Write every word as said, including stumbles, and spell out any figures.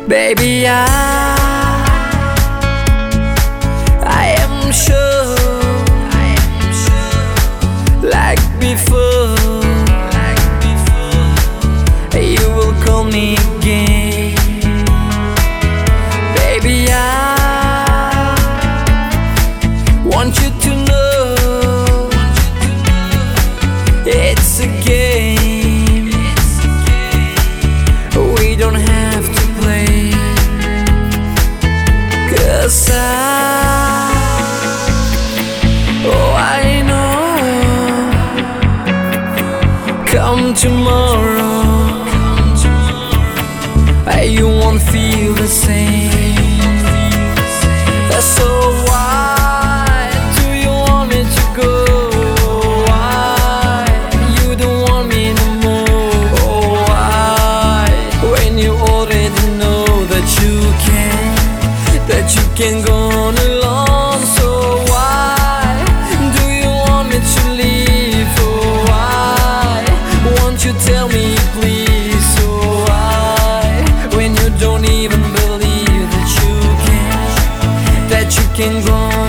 Baby, I, I am sure, I am sure, like before, like before, you will call me again. Baby, I want you to know it's a game. We don't have to play, 'cause I, oh I know, come tomorrow, you won't feel the same. So why do you want me to go? Why you don't want me no more? Oh why, when you already know that you can, that you can go on alone? So why do you want me to leave? Oh why won't you tell me please? Oh why, when you don't even believe that you can, that you can go on.